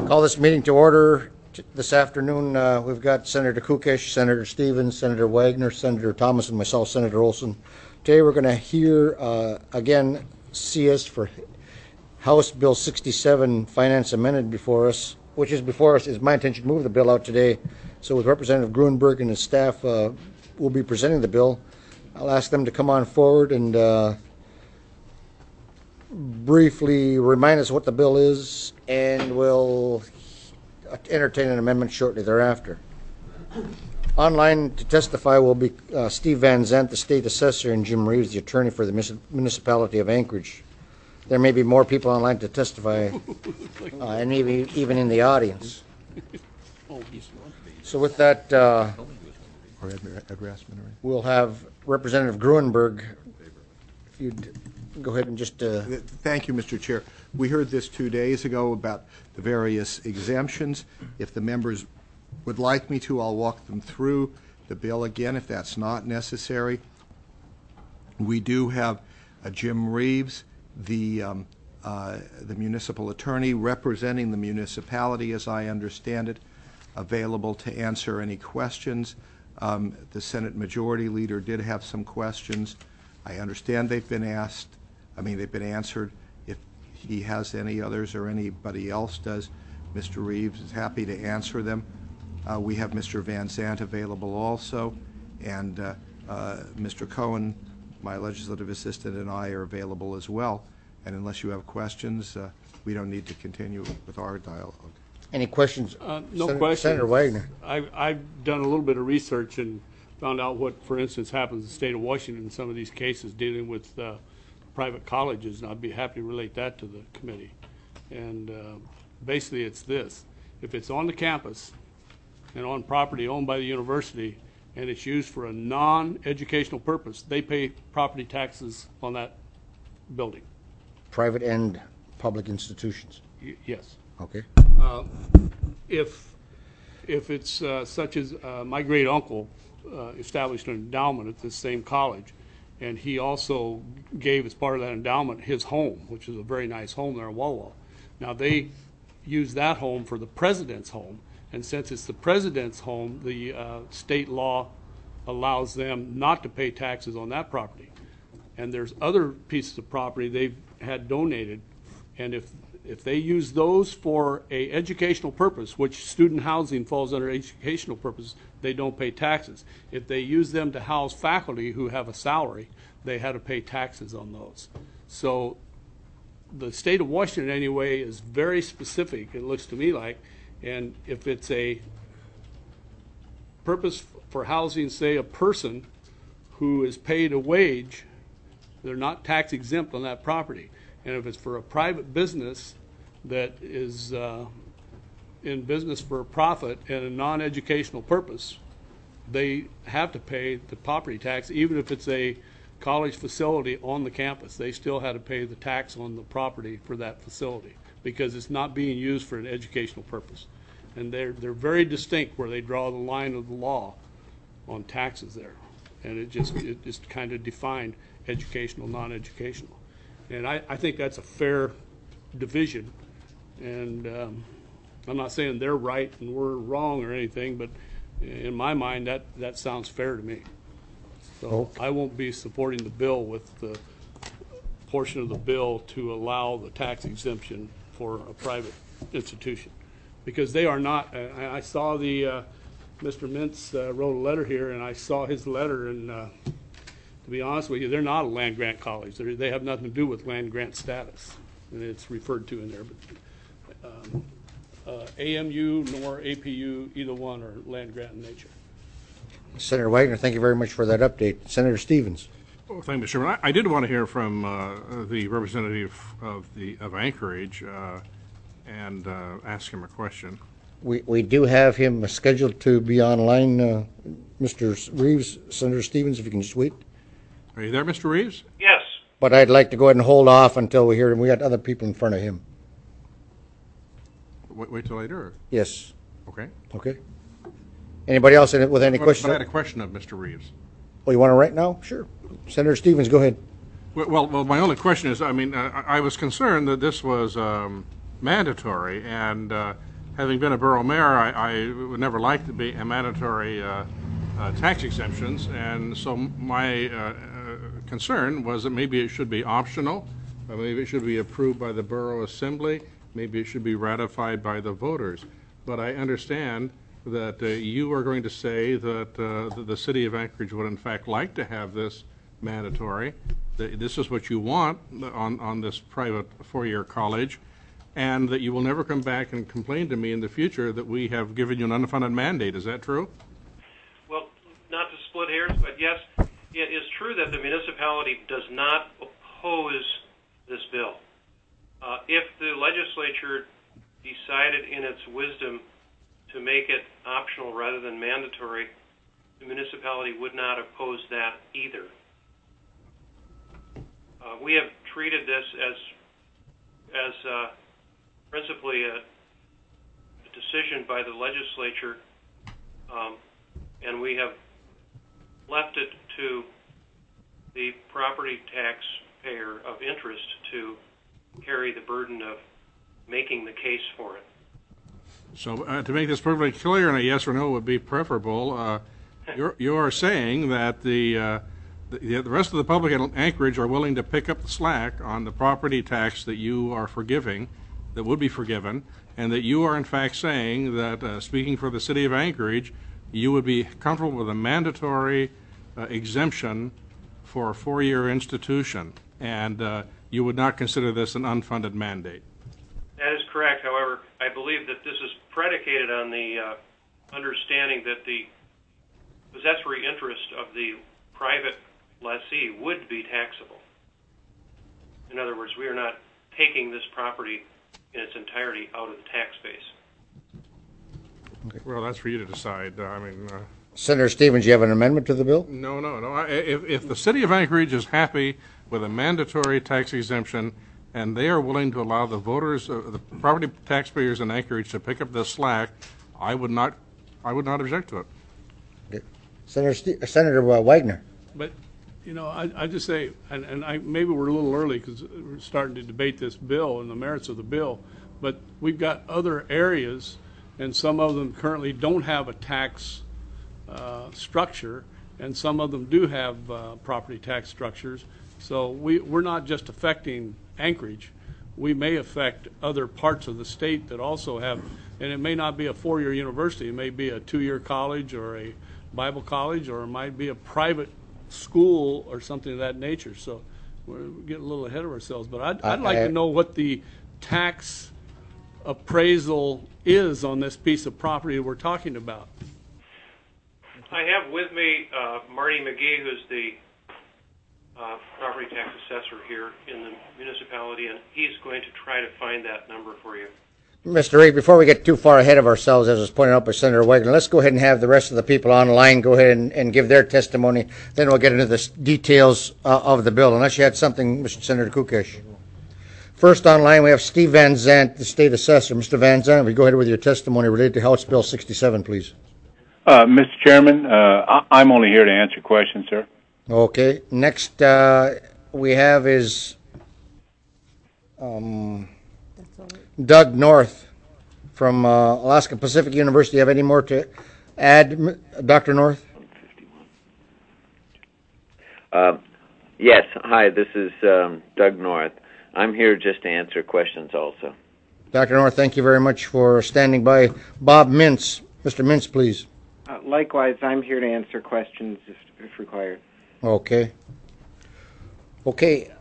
Call this meeting to order this afternoon. We've got Senator Kukesh, Senator Stevens, Senator Wagner, Senator Thomas, and myself, Senator Olson. Today we're going to hear, again, CS for House Bill 67, Finance Amended before us, which is before us. It's my intention to move the bill out today. So with Representative Gruenberg and his staff, we'll be presenting the bill. I'll ask them to come on forward and briefly remind us what the bill is, and we'll entertain an amendment shortly thereafter. Online to testify will be Steve Van Zandt, the state assessor, and Jim Reeves, the attorney for the municipality of Anchorage. There may be more people online to testify, and maybe even in the audience. So with that, we'll have Representative Gruenberg. If you'd go ahead and just... Thank you, Mr. Chair. We heard this 2 days ago about the various exemptions. If the members would like me to, I'll walk them through the bill again if that's not necessary. We do have Jim Reeves, the municipal attorney representing the municipality, as I understand it, available to answer any questions. The Senate Majority Leader did have some questions. I understand they've been answered. If he has any others or anybody else does, Mr. Reeves is happy to answer them. We have Mr. Van Zandt available also, and Mr. Cohen, my legislative assistant, and I are available as well. And unless you have questions, we don't need to continue with our dialogue. Any questions? No questions. Senator Wagner. I've done a little bit of research and found out what, for instance, happens in the state of Washington in some of these cases dealing with private colleges, and I'd be happy to relate that to the committee. And basically it's this. If it's on the campus and on property owned by the university and it's used for a non-educational purpose, they pay property taxes on that building. Private and public institutions. Yes. Okay. If it's such as my great uncle established an endowment at this same college, and he also gave as part of that endowment his home, which is a very nice home there in Walla Walla. Now they use that home for the president's home, and since it's the president's home, the state law allows them not to pay taxes on that property. And there's other pieces of property they've had donated, and if they use those for a educational purpose, which student housing falls under educational purpose, they don't pay taxes. If they use them to house faculty who have a salary, they had to pay taxes on those. So the state of Washington anyway is very specific, it looks to me like, and if it's a purpose for housing, say a person who is paid a wage, they're not tax exempt on that property. And if it's for a private business that is in business for a profit and a non-educational purpose, they have to pay the property tax, even if it's a college facility on the campus. They still had to pay the tax on the property for that facility because it's not being used for an educational purpose. And they're very distinct where they draw the line of the law on taxes there. And it just kind of defined educational, non-educational. And I think that's a fair division. And I'm not saying they're right and we're wrong or anything, but in my mind, that sounds fair to me. So I won't be supporting the bill with the portion of the bill to allow the tax exemption for a private institution. Because they are not, I saw the, Mr. Mintz wrote a letter here, and I saw his letter, and to be honest with you, they're not a land grant college. They have nothing to do with land grant status, and it's referred to in there. But AMU nor APU, either one, are land grant in nature. Senator Wagner, thank you very much for that update. Senator Stevens. Well, thank you, Mr. Chairman. I did want to hear from the representative of Anchorage and ask him a question. We do have him scheduled to be online. Mr. Reeves, Senator Stevens, if you can just wait. Are you there, Mr. Reeves? Yes. But I'd like to go ahead and hold off until we hear him. We got other people in front of him. Wait till later? Or? Yes. Okay. Okay. Anybody else in it with any questions? I had a question of Mr. Reeves. Oh, you want to write now? Sure. Senator Stevens, go ahead. Well, my only question is, I mean, I was concerned that this was mandatory, and having been a borough mayor, I would never like to be a mandatory tax exemptions, and so my concern was that maybe it should be optional, or maybe it should be approved by the borough assembly, maybe it should be ratified by the voters. But I understand that you are going to say that the city of Anchorage would in fact like to have this mandatory. This is what you want on this private four-year college, and that you will never come back and complain to me in the future that we have given you an unfunded mandate. Is that true? Well, not to split hairs, but yes, it is true that the municipality does not oppose this bill. If the legislature decided in its wisdom to make it optional rather than mandatory, the municipality would not oppose that either. We have treated this as principally a decision by the legislature, and we have left it to the property taxpayer of interest to carry the burden of making the case for it. So to make this perfectly clear, and a yes or no would be preferable, you are saying that the rest of the public in Anchorage are willing to pick up the slack on the property tax that you are forgiving, that would be forgiven, and that you are in fact saying that, speaking for the city of Anchorage, you would be comfortable with a mandatory exemption for a four-year institution, and you would not consider this an unfunded mandate. That is correct. However, I believe that this is predicated on the understanding that the possessory interest of the private lessee would be taxable. In other words, we are not taking this property in its entirety out of the tax base. Okay. Well, that's for you to decide. Senator Stevens, you have an amendment to the bill? No. If the city of Anchorage is happy with a mandatory tax exemption, and they are willing to allow the voters, the property taxpayers in Anchorage to pick up this slack, I would not object to it. Okay. Senator Wagner. But, I just say, and maybe we're a little early because we're starting to debate this bill and the merits of the bill, but we've got other areas, and some of them currently don't have a tax structure, and some of them do have property tax structures. So we're not just affecting Anchorage. We may affect other parts of the state that also have, and it may not be a four-year university. It may be a two-year college or a Bible college, or it might be a private school or something of that nature. So we're getting a little ahead of ourselves. But I'd like to know what the tax appraisal is on this piece of property we're talking about. I have with me Marty McGee, who's the property tax assessor here in the municipality, and he's going to try to find that number for you. Mr. Reed, before we get too far ahead of ourselves, as was pointed out by Senator Wagner, let's go ahead and have the rest of the people online go ahead and give their testimony. Then we'll get into the details of the bill, unless you had something, Mr. Senator Kukesh. First online, we have Steve Van Zandt, the state assessor. Mr. Van Zandt, we go ahead with your testimony related to House Bill 67, please. Mr. Chairman, I'm only here to answer questions, sir. Okay. Next we have is Doug North from Alaska Pacific University. Have any more to add, Dr. North? Yes. Hi, this is Doug North. I'm here just to answer questions also. Dr. North, thank you very much for standing by. Bob Mintz. Mr. Mintz, please. Likewise, I'm here to answer questions if required. Okay. Okay.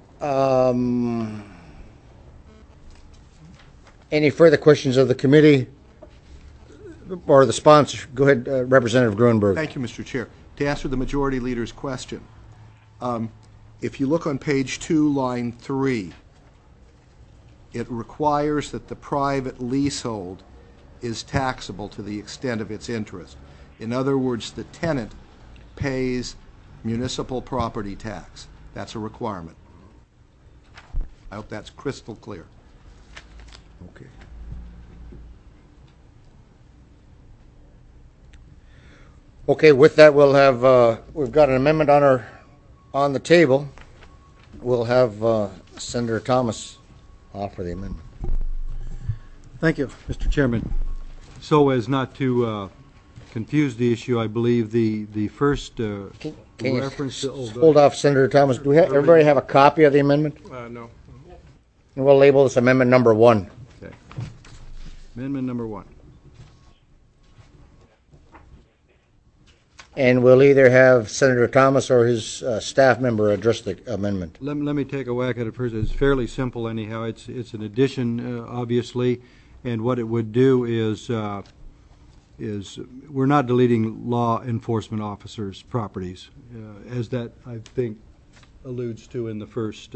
Any further questions of the committee or the sponsor? Go ahead, Representative Gruenberg. Thank you, Mr. Chair. To answer the majority leader's question, if you look on page 2, line 3, it requires that the private leasehold is taxable to the extent of its interest. In other words, the tenant pays municipal property tax. That's a requirement. I hope that's crystal clear. Okay. Okay, with that, we'll have, we've got an amendment on the table. We'll have Senator Thomas offer the amendment. Thank you, Mr. Chairman. So as not to confuse the issue, I believe the first Can you reference to... hold off, Senator Thomas? Do we have, everybody have a copy of the amendment? No. And we'll label this amendment number 1. Okay. Amendment number 1. And we'll either have Senator Thomas or his staff member address the amendment. Let me take a whack at it first. It's fairly simple anyhow. It's an addition, obviously, and what it would do is we're not deleting law enforcement officers' properties, as that I think alludes to in the first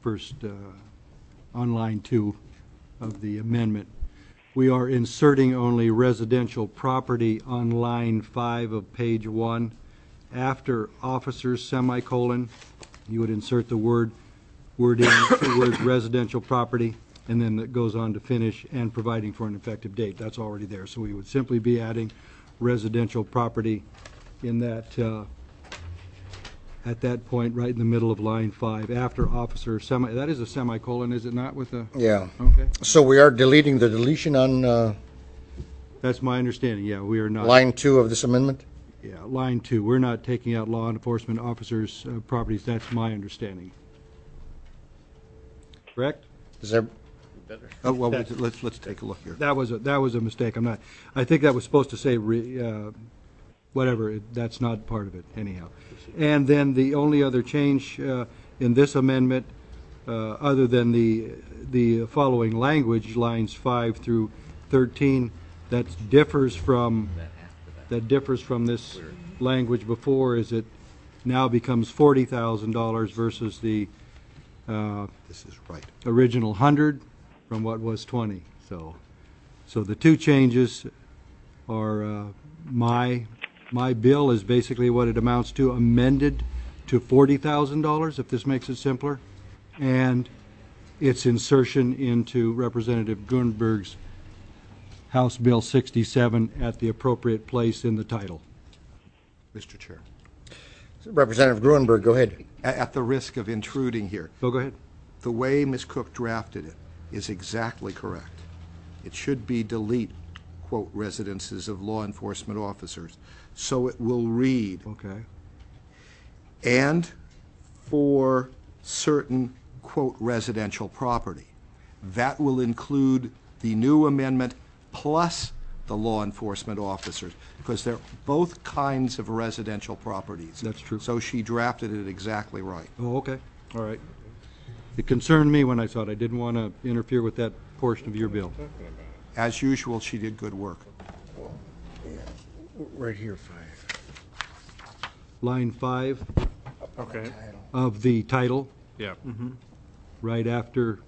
on line 2 of the amendment. We are inserting only residential property on line 5 of page 1. After officers, semicolon, you would insert the wording, 2 words, residential property, and then it goes on to finish and providing for an effective date. That's already there. So we would simply be adding residential property in that at that point, right in the middle of line 5, after officer, that is a semicolon, is it not, with a... Yeah. Okay. So we are deleting the deletion on That's my understanding, yeah, we are not. line 2 of this amendment? Yeah, line 2, we're not taking out law enforcement officers' properties, that's my understanding. Correct? Is there, Oh, well, let's take a look here. That was a mistake, I think that was supposed to say, whatever, that's not part of it, anyhow. And then the only other change in this amendment, other than the following language, lines 5 through 13, that differs from this language before, is it now becomes $40,000 versus the This is right. original 100 from what was 20. So the two changes are my bill is basically what it amounts to, amended to $40,000, if this makes it simpler, and its insertion into Representative Grunberg's House Bill 67 at the appropriate place in the title. Mr. Chair. Representative Grunberg, go ahead. At the risk of intruding here, So go ahead. the way Ms. Cook drafted it is exactly correct. It should be delete, quote, residences of law enforcement officers. So it will read, Okay. and for certain, quote, residential property. That will include the new amendment plus the law enforcement officers, because they're both kinds of residential properties. That's true. So she drafted it exactly right. Oh, okay. All right. It concerned me when I saw it. I didn't want to interfere with that portion of your bill. As usual, she did good work. Right here, 5. Line 5 Okay. of the title, Yeah. right after.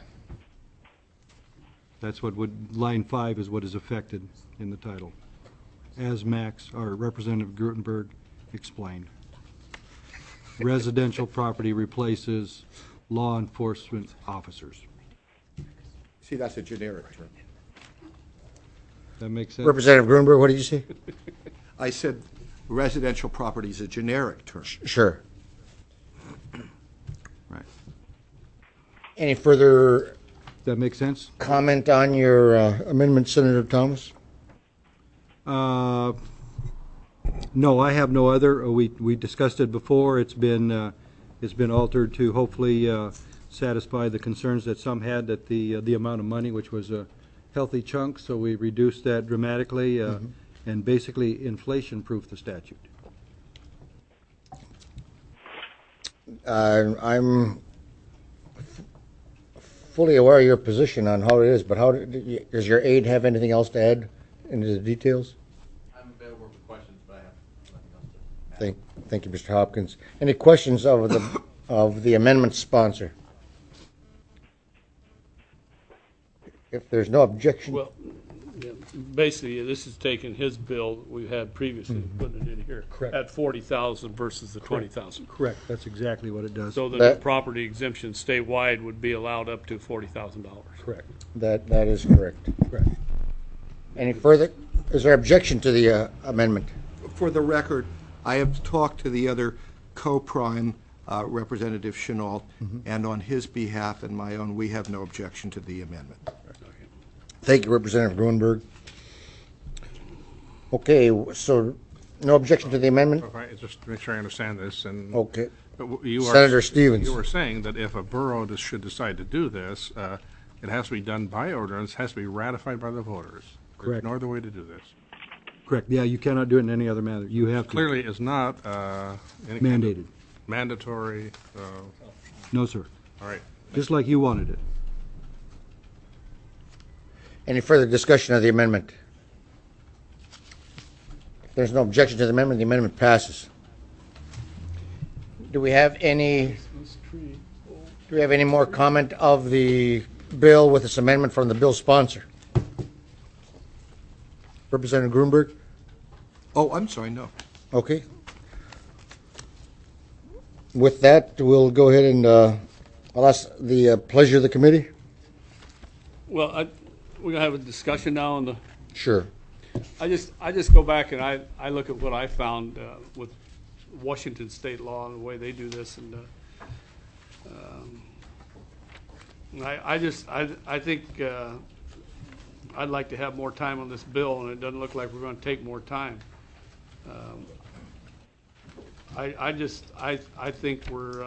That's what would, line 5 is what is affected in the title, as Max, or Representative Grutenberg explained. Residential property replaces law enforcement officers. See, that's a generic term. That makes sense? Representative Grunberg, what did you say? I said residential property is a generic term. Sure. Right. Any further That makes sense? comment on your amendment, Senator Thomas? No, I have no other. We discussed it before. It's been altered to hopefully satisfy the concerns that some had that the amount of money, which was a healthy chunk, so we reduced that dramatically and basically inflation-proof the statute. I'm fully aware of your position on how it is, but how does your aide have anything else to add into the details? I'm available for questions, but I have nothing else to add. Thank you, Mr. Hopkins. Any questions of the amendment sponsor? If there's no objection. Well, yeah, basically, this is taking his bill that we've had previously, and putting it in here. Correct. At 40,000 versus the 20,000. Correct. That's exactly what it does. So the That- property exemption statewide would be allowed up to $40,000. Correct. That is correct. Correct. Any further? Is there objection to the amendment? For the record, I have talked to the other co-prime, Representative Chenault, and on his behalf and my own, we have no objection to the amendment. Thank you, Representative Grunberg. Okay, so no objection to the amendment? If I, just to make sure I understand this, and Okay. you are, Senator Stevens. You were saying that if a borough should decide to do this, it has to be done by ordinance, has to be ratified by the voters. Correct. There's no other way to do this. Correct, yeah, you cannot do it in any other manner. You have to. Clearly, it's not any kind of Mandated. mandatory. No, sir. All right. Just like you wanted it. Any further discussion of the amendment? If there's no objection to the amendment passes. Do we have any more comment of the bill with this amendment from the bill sponsor? Representative Grunberg? Oh, I'm sorry, no. Okay. With that, we'll go ahead and I'll ask the pleasure of the committee. Well, we're gonna have a discussion now on the. Sure. I just go back and I look at what I found with Washington state law and the way they do this, and I think I'd like to have more time on this bill, and it doesn't look like we're going to take more time. I think we're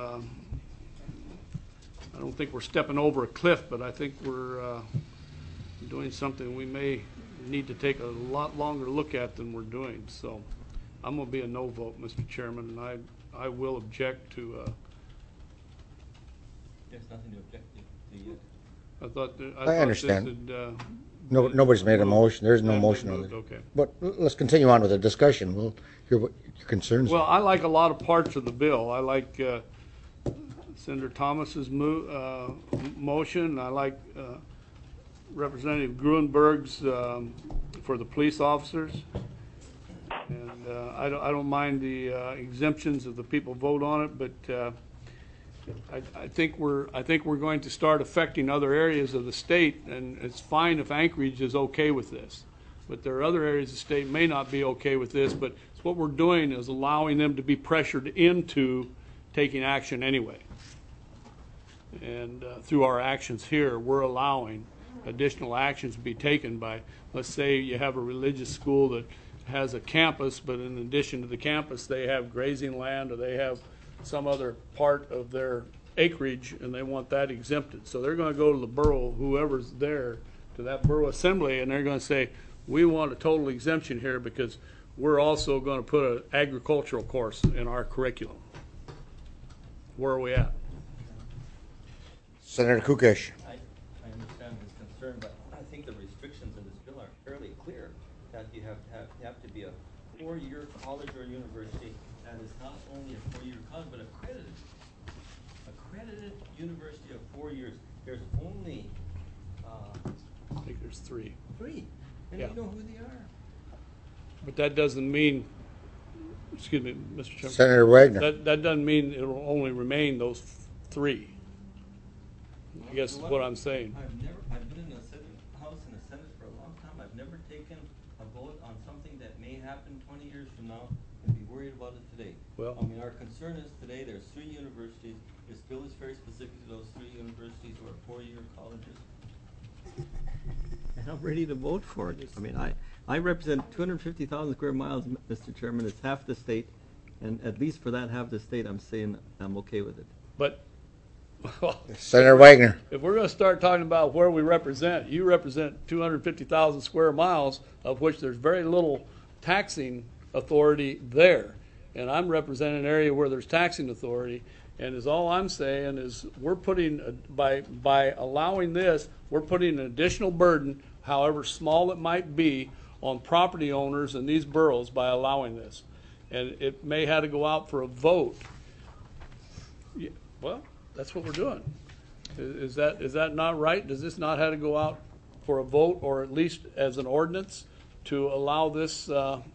I don't think we're stepping over a cliff, but I think we're doing something we may need to take a lot longer look at than we're doing. So I'm going to be a no vote, Mr. Chairman, and I will object to. There's nothing to object to. I thought I understand. This had, Nobody's made a motion. There's no hadn't motion been on moved, it. okay. But let's continue on with the discussion. We'll hear what your concerns Well, are. I like a lot of parts of the bill. I like Senator Thomas's motion. I like Representative Grunberg's for the police officers. And I don't mind the exemptions if the people vote on it, but I think we're going to start affecting other areas of the state, and it's fine if Anchorage is okay with this. But there are other areas of the state may not be okay with this, but what we're doing is allowing them to be pressured into taking action anyway. And through our actions here, we're allowing additional actions to be taken by, let's say you have a religious school that has a campus, but in addition to the campus, they have grazing land or they have some other part of their acreage, and they want that exempted. So they're going to go to the borough, whoever's there, to that borough assembly, and they're going to say, we want a total exemption here because we're also going to put an agricultural course in our curriculum. Where are we at? Senator Kukesh. I understand his concern, but I think the restrictions in this bill are fairly clear. That you have to be a 4-year college or university that is not only a 4-year college, but accredited university of 4 years. There's only I think there's 3. 3, and Yeah. you know who they are. But that doesn't mean, excuse me, Mr. Chairman. Senator Wagner. That doesn't mean it will only remain those 3. I guess is what I'm saying. I've been in the House and the Senate for a long time. I've never taken a vote on something that may happen 20 years from now and be worried about it today. Well, I mean, our concern is today there's 3 universities. This bill is very specific to those 3 universities who are 4-year colleges. And I'm ready to vote for it. I mean, I represent 250,000 square miles, Mr. Chairman. It's half the state, and at least for that half the state, I'm saying I'm okay with it. but Senator Wagner. if we're going to start talking about where we represent, you represent 250,000 square miles, of which there's very little taxing authority there. And I'm representing an area where there's taxing authority. And is all I'm saying is we're putting, by allowing this, we're putting an additional burden, however small it might be, on property owners in these boroughs by allowing this. And it may have to go out for a vote. Yeah, well, that's what we're doing. Is that not right? Does this not have to go out for a vote, or at least as an ordinance, to allow this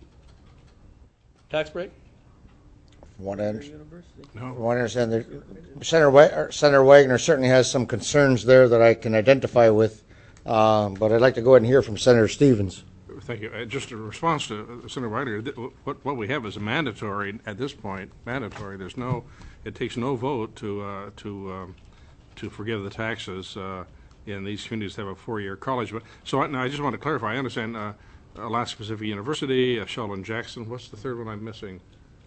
tax break? What I understand, Senator Wagner certainly has some concerns there that I can identify with, but I'd like to go ahead and hear from Senator Stevens. Thank you. Just a response to Senator Wagner, what we have is a mandatory at this point. Mandatory. It takes no vote to forgive the taxes in these communities that have a 4-year college. But so now I just want to clarify. I understand Alaska Pacific University, Sheldon Jackson. What's the third one I'm missing?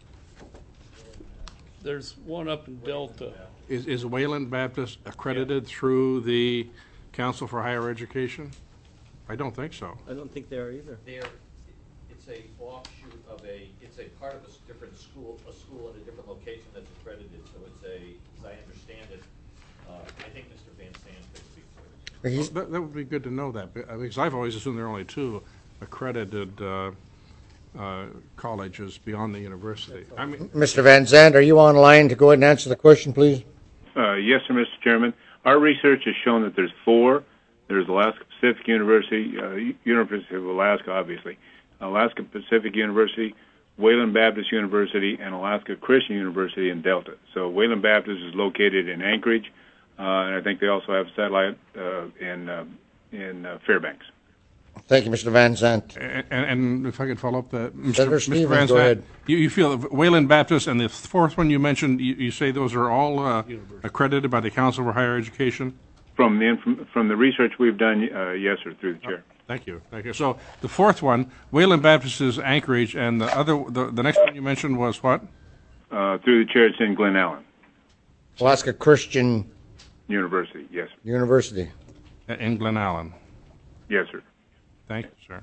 There's one up in Delta. Is Wayland Baptist accredited through the Council for Higher Education? I don't think so. I don't think they are either. It's a offshoot of it's a part of a different school, a school in a different location that's accredited. So it's as I understand it, I think Mr. Van Sant could speak to it. That would be good to know that, because I've always assumed there are only two accredited colleges beyond the university. I mean, Mr. Van Zandt, are you online to go ahead and answer the question, please? Yes, sir, Mr. Chairman. Our research has shown that there's four. There's Alaska Pacific University, University of Alaska, obviously, Alaska Pacific University, Wayland Baptist University, and Alaska Christian University in Delta. So Wayland Baptist is located in Anchorage, and I think they also have a satellite in Fairbanks. Thank you, Mr. Van Zandt. And if I could follow up, Senator Mr. Stevens, Van go Zandt, ahead. you feel that Wayland Baptist and the fourth one you mentioned, you say those are all accredited by the Council for Higher Education? From the research we've done, yes, sir, through the chair. Thank you. So the fourth one, Wayland Baptist is Anchorage, and the next one you mentioned was what? Through the chair, it's in Glen Allen. Alaska Christian University, yes. University. In Glen Allen. Yes, sir. Thank you, sir.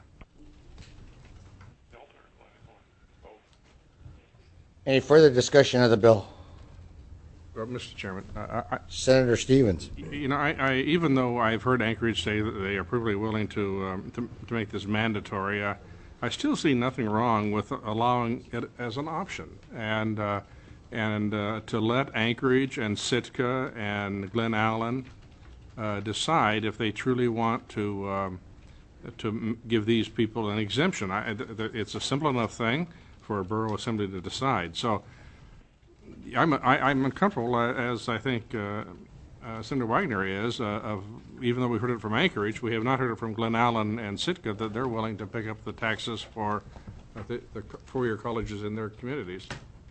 Any further discussion of the bill? Mr. Chairman, Senator Stevens. You know, I even though I've heard Anchorage say that they are perfectly willing to make this mandatory, I still see nothing wrong with allowing it as an option, and to let Anchorage and Sitka and Glen Allen decide if they truly want to give these people an exemption. It's a simple enough thing for a borough assembly to decide. So I'm uncomfortable, as I think Senator Wagner is, even though we've heard it from Anchorage, we have not heard it from Glen Allen and Sitka that they're willing to pick up the taxes for the four-year colleges in their communities.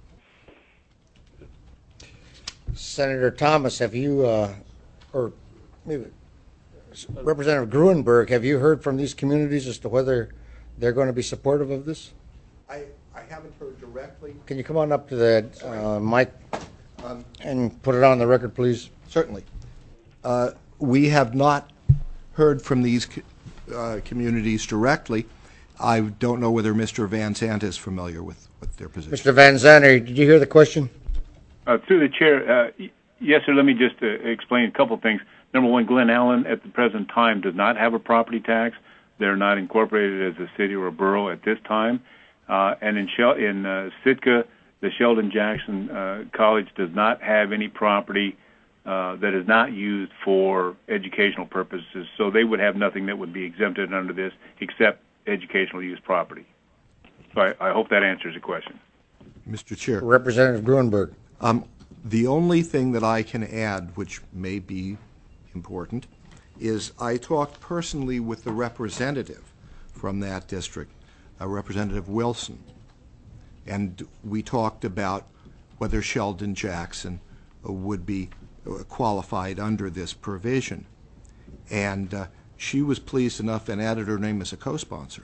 Senator Thomas, have you, or maybe Representative Gruenberg, have you heard from these communities as to whether they're going to be supportive of this? I haven't heard directly. Can you come on up to the mic and put it on the record, please? Certainly. We have not heard from these communities directly. I don't know whether Mr. Van Sant is familiar with their position. Mr. Van Zandt, did you hear the question? Through the chair, yes, sir, let me just explain a couple things. Number one, Glen Allen at the present time does not have a property tax. They're not incorporated as a city or a borough at this time. And in Sitka, the Sheldon Jackson College does not have any property that is not used for educational purposes, so they would have nothing that would be exempted under this except educational use property. So I hope that answers the question. Mr. Chair. Representative Gruenberg. The only thing that I can add, which may be important, is I talked personally with the representative from that district, Representative Wilson, and we talked about whether Sheldon Jackson would be qualified under this provision. And she was pleased enough and added her name as a co-sponsor.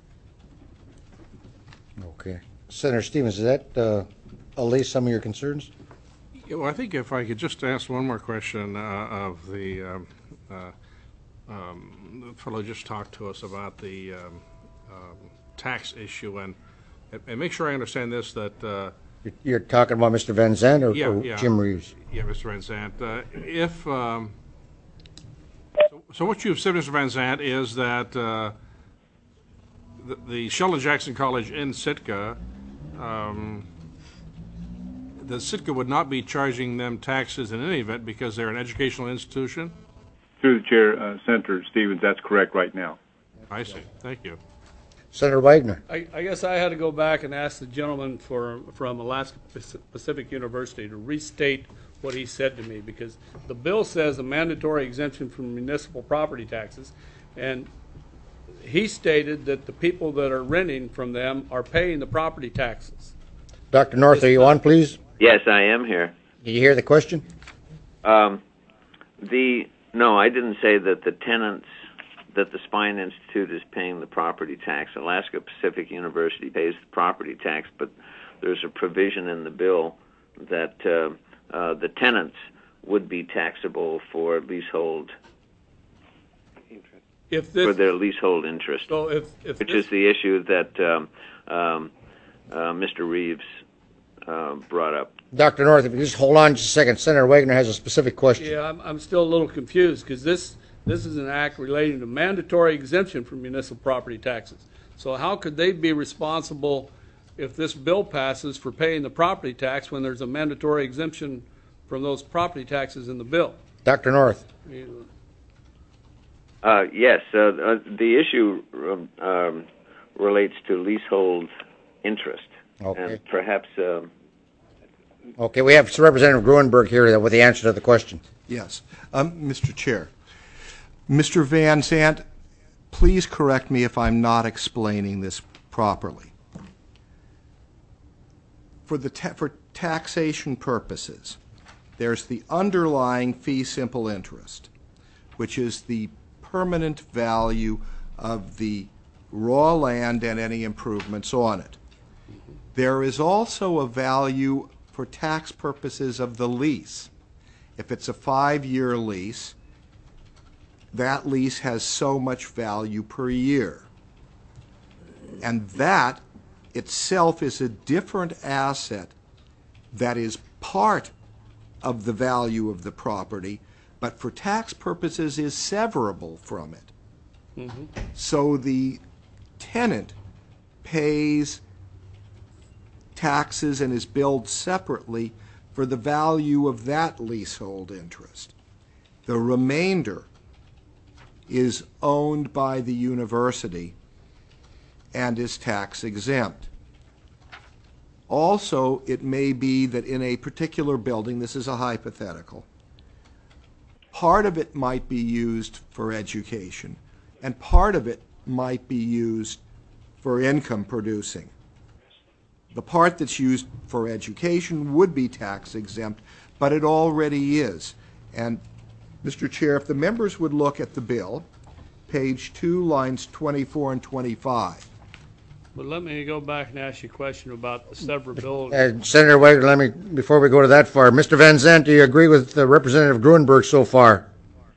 Okay. Senator Stevens, does that allay some of your concerns? Yeah, well, I think if I could just ask one more question of the fellow just talked to us about the tax issue, and make sure I understand this, that you're talking about Mr. Van Zandt or Jim Reeves? Yeah, Mr. Van Zandt. So what you've said, Mr. Van Zandt, is that the Sheldon Jackson College in Sitka, the Sitka would not be charging them taxes in any event because they're an educational institution? Through the chair, Senator Stevens, that's correct right now. I see. Thank you. Senator Wagner. I guess I had to go back and ask the gentleman from Alaska Pacific University to restate what he said to me, because the bill says a mandatory exemption from municipal property taxes, and he stated that the people that are renting from them are paying the property taxes. Dr. North, are you on, please? Yes, I am here. Did you hear the question? No, I didn't say that the tenants that the Spine Institute is paying the property tax. Alaska Pacific University pays the property tax, but there's a provision in the bill that the tenants would be taxable for leasehold for their leasehold interest, So which is the issue that Mr. Reeves brought up. Dr. North, if you just hold on just a second, Senator Wagner has a specific question. Yeah, I'm still a little confused because this is an act relating to mandatory exemption from municipal property taxes. So how could they be responsible if this bill passes for paying the property tax when there's a mandatory exemption from those property taxes in the bill? Dr. North. Yes, the issue relates to leasehold interest. Okay. And perhaps... Okay, we have Representative Gruenberg here with the answer to the question. Yes. Mr. Chair, Mr. Van Sant, please correct me if I'm not explaining this properly. For taxation purposes, there's the underlying fee simple interest, which is the permanent value of the raw land and any improvements on it. There is also a value for tax purposes of the lease. If it's a 5-year lease, that lease has so much value per year. And that itself is a different asset that is part of the value of the property, but for tax purposes is severable from it. Mm-hmm. So the tenant pays taxes and is billed separately for the value of that leasehold interest. The remainder is owned by the university and is tax exempt. Also, it may be that in a particular building, this is a hypothetical, part of it might be used for education and part of it might be used for income producing. The part that's used for education would be tax exempt, but it already is. And, Mr. Chair, if the members would look at the bill, page 2, lines 24 and 25. But let me go back and ask you a question about the severability. Senator Wagner, before we go to that far, Mr. Van Sant, do you agree with Representative Gruenberg so far?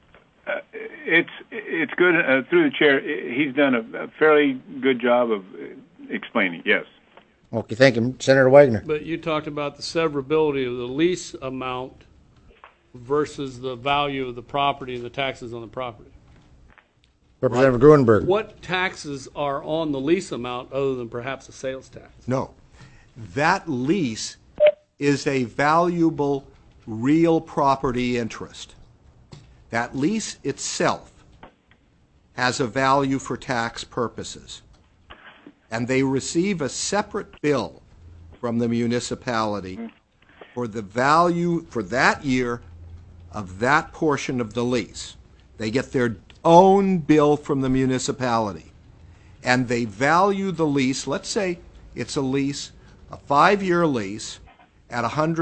It's good. Through the chair, he's done a fairly good job of explaining, yes. Okay, thank you. Senator Wagner. But you talked about the severability of the lease amount versus the value of the property and the taxes on the property. Representative Gruenberg. What taxes are on the lease amount other than perhaps a sales tax? No. That lease is a valuable real property interest. That lease itself has a value for tax purposes. And they receive a separate bill from the municipality for the value for that year of that portion of the lease. They get their own bill from the municipality, and they value the lease. Let's say it's a lease, a 5-year lease, at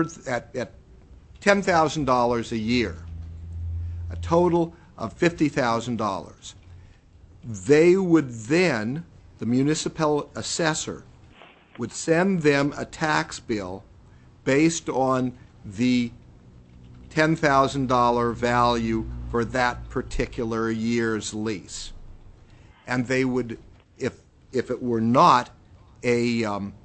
$10,000 a year, a total of $50,000. They would then, the municipal assessor would send them a tax bill based on the $10,000 value for that particular year's lease. And they would, if it were not they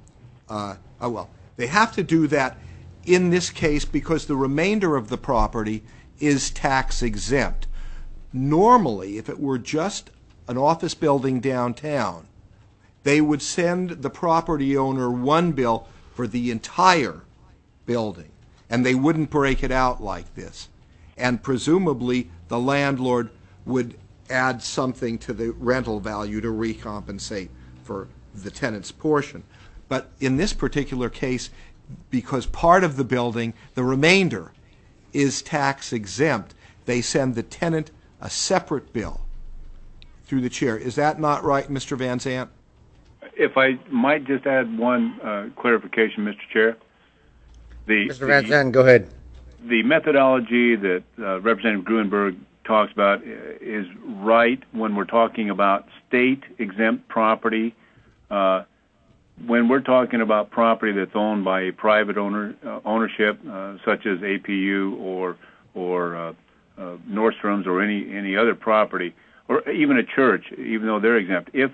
have to do that in this case because the remainder of the property is tax exempt. Normally, if it were just an office building downtown, they would send the property owner one bill for the entire building, and they wouldn't break it out like this. And presumably, the landlord would add something to the rental value to recompensate for the tenant's portion. But in this particular case, because part of the building, the remainder, is tax exempt, they send the tenant a separate bill through the chair. Is that not right, Mr. Van Sant? If I might just add one clarification, Mr. Chair. Mr. Van Sant, go ahead. The methodology that Representative Gruenberg talks about is right when we're talking about state-exempt property. When we're talking about property that's owned by a private ownership, such as APU or Nordstrom's or any other property, or even a church, even though they're exempt. If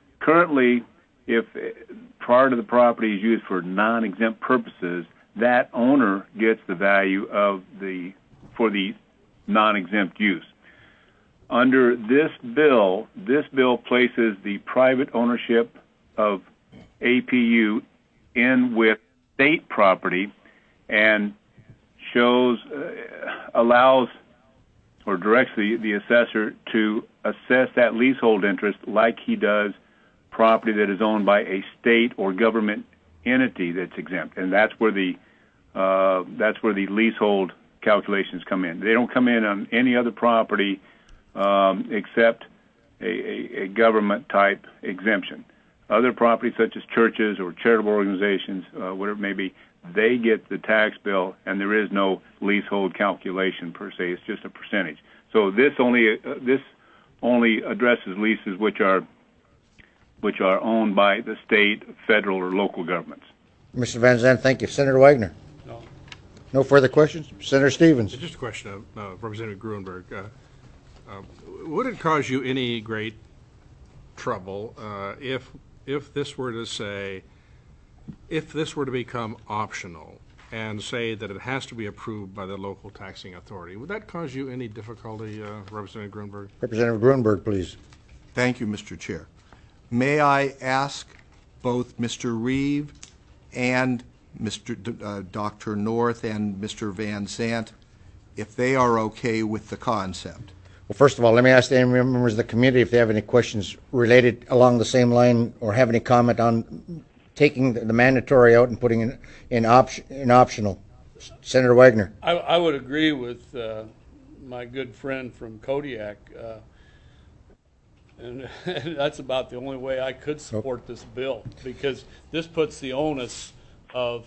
part of the property is used for non-exempt purposes, that owner gets the value for the non-exempt use. Under this bill places the private ownership of APU in with state property and allows or directs the assessor to assess that leasehold interest like he does property that is owned by a state or government entity that's exempt, and that's where the leasehold calculations come in. They don't come in on any other property except a government type exemption. Other properties such as churches or charitable organizations, whatever it may be, they get the tax bill, and there is no leasehold calculation per se. It's just a percentage. So this only addresses leases which are owned by the state, federal, or local governments. Mr. Van Zandt, thank you. Senator Wagner? No. No further questions? Senator Stevens? Just a question of Representative Gruenberg. Would it cause you any great trouble if this were to become optional and say that it has to be approved by the local taxing authority? Would that cause you any difficulty, Representative Gruenberg? Representative Gruenberg, please. Thank you, Mr. Chair. May I ask both Mr. Reeve and Dr. North and Mr. Van Zandt if they are okay with the concept? Well, first of all, let me ask any members of the committee if they have any questions related along the same line or have any comment on taking the mandatory out and putting in optional. Senator Wagner. I would agree with my good friend from Kodiak, and that's about the only way I could support this bill, because this puts the onus of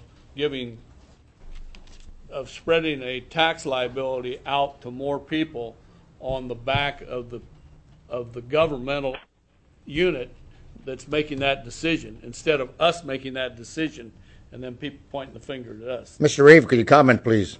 spreading a tax liability out to more people on the back of the governmental unit that's making that decision, instead of us making that decision and then people pointing the finger at us. Mr. Reeve, could you comment, please?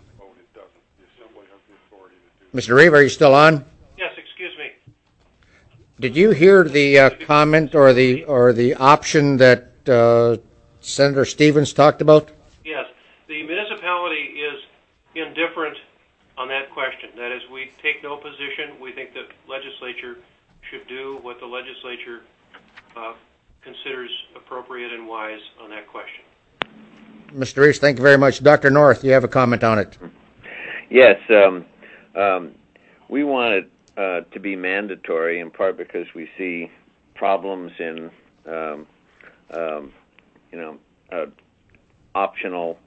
Mr. Reeve, are you still on? Yes, excuse me. Did you hear the comment or the option that Senator Stevens talked about? Yes, the municipality is indifferent on that question. That is, we take no position. We think the legislature should do what the legislature considers appropriate and wise on that question. Mr. Reese, thank you very much. Dr. North, you have a comment on it. Yes, we want it to be mandatory, in part because we see problems in optional,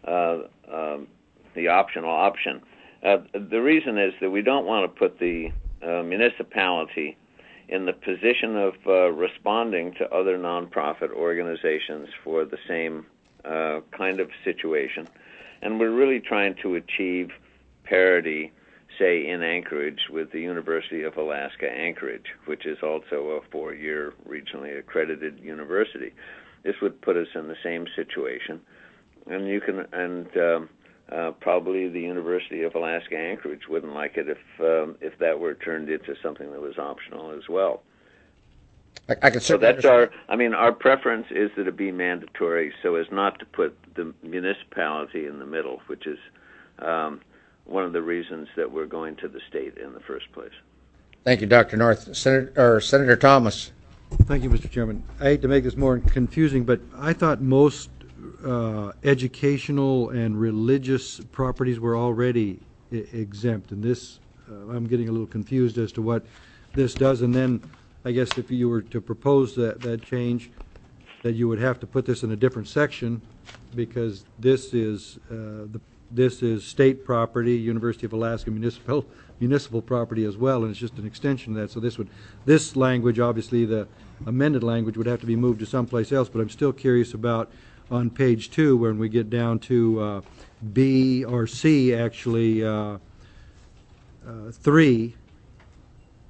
the optional option. The reason is that we don't want to put the municipality in the position of responding to other nonprofit organizations for the same kind of situation. And we're really trying to achieve parity, say, in Anchorage with the University of Alaska Anchorage, which is also a 4-year regionally accredited university. This would put us in the same situation. And probably the University of Alaska Anchorage wouldn't like it if that were turned into something that was optional as well. So that's our preference is that it be mandatory so as not to put the municipality in the middle, which is one of the reasons that we're going to the state in the first place. Thank you, Dr. North. Senator Thomas. Thank you, Mr. Chairman. I hate to make this more confusing, but I thought most educational and religious properties were already exempt, and this I'm getting a little confused as to what this does. And then I guess if you were to propose that change, that you would have to put this in a different section, because this is state property, University of Alaska municipal property as well, and it's just an extension of that. So this language, obviously the amended language, would have to be moved to someplace else. But I'm still curious about on page 2 when we get down to B or C, actually 3,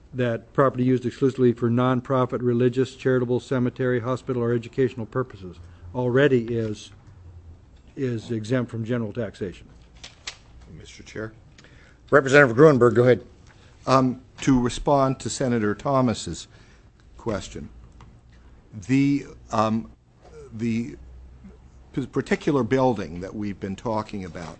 that property used exclusively for nonprofit, religious, charitable, cemetery, hospital, or educational purposes already is exempt from general taxation. Mr. Chair. Representative Gruenberg, go ahead. To respond to Senator Thomas's question, the particular building that we've been talking about,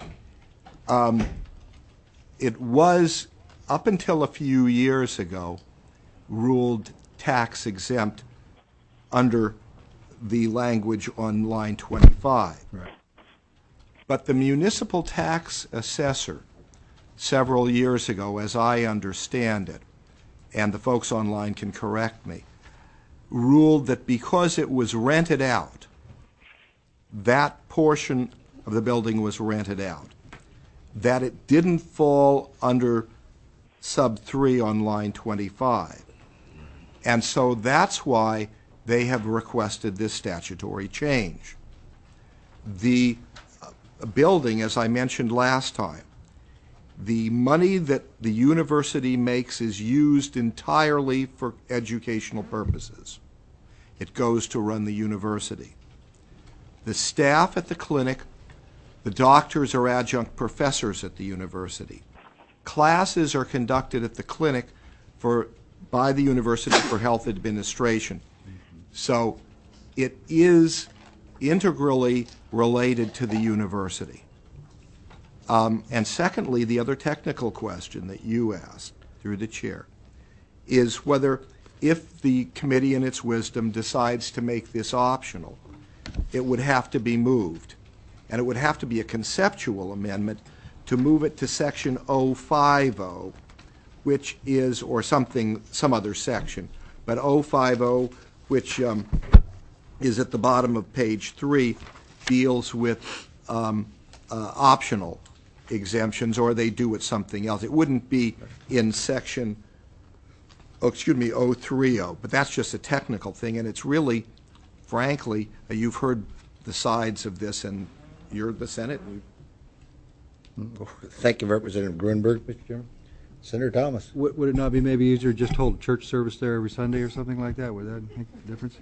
it was, up until a few years ago, ruled tax exempt under the language on line 25. Right. But the municipal tax assessor several years ago, as I understand it, and the folks online can correct me, ruled that because it was rented out, that portion of the building was rented out, that it didn't fall under sub 3 on line 25. And so that's why they have requested this statutory change. The building, as I mentioned last time, the money that the university makes is used entirely for educational purposes. It goes to run the university. The staff at the clinic, the doctors are adjunct professors at the university. Classes are conducted at the clinic by the University for Health Administration. So it is integrally related to the university. And secondly, the other technical question that you asked through the chair is whether, if the committee in its wisdom decides to make this optional, it would have to be moved. And it would have to be a conceptual amendment to move it to section 050, which is, or some other section, but 050, which is at the bottom of page 3, deals with optional exemptions, or they do it something else. It wouldn't be in section, 030, but that's just a technical thing, and it's really, frankly, you've heard the sides of this, and you're the Senate. Thank you, Representative Gruenberg. Mr. Chairman. Senator Thomas. Would it not be maybe easier to just hold church service there every Sunday or something like that? Would that make a difference?